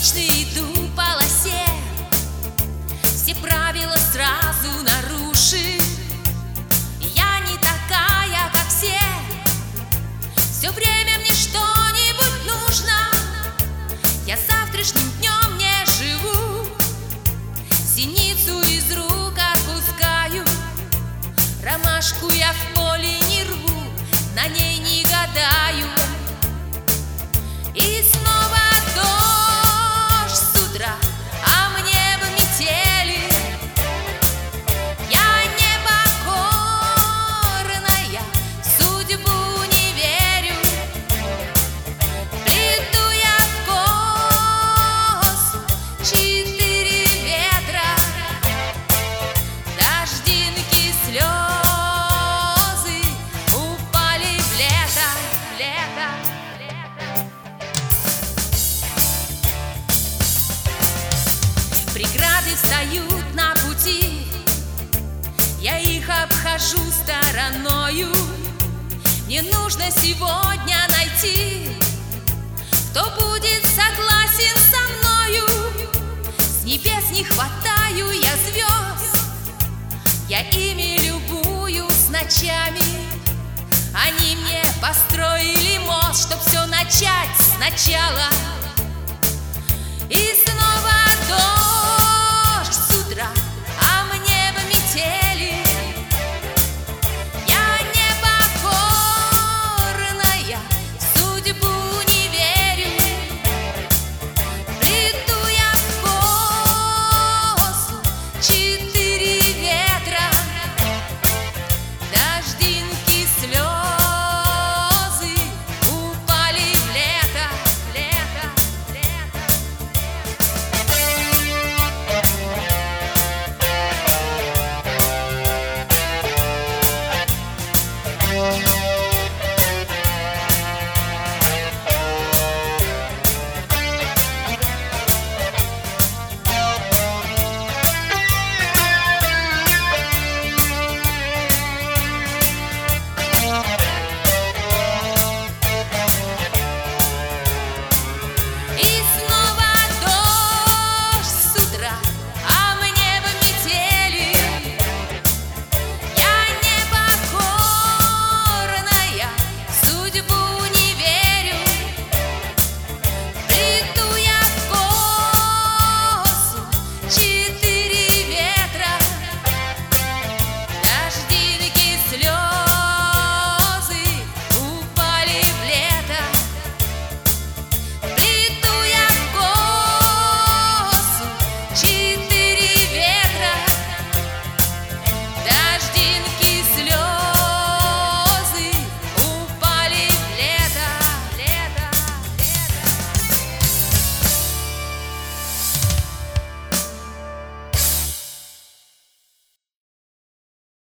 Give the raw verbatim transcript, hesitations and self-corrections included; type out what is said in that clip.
вечно иду по полосе, все правила сразу нарушив. Я не такая, как все, все время мне что-нибудь нужно. Я завтрашним днем не живу, синицу из рук отпускаю. Ромашку я в поле не рву, на ней не гадаю. И снова дождь с утра, а мне в метели. Я непокорная, судьбу не верю. Плету я сквозь четыре ветра, дождинки, слезы упали в лето, лето. Преграды встают на пути, я их обхожу стороною. Мне нужно сегодня найти, кто будет согласен со мною. С небес не хватаю я звезд, я ими любуюсь ночами. Они мне построили мост, чтоб все начать сначала.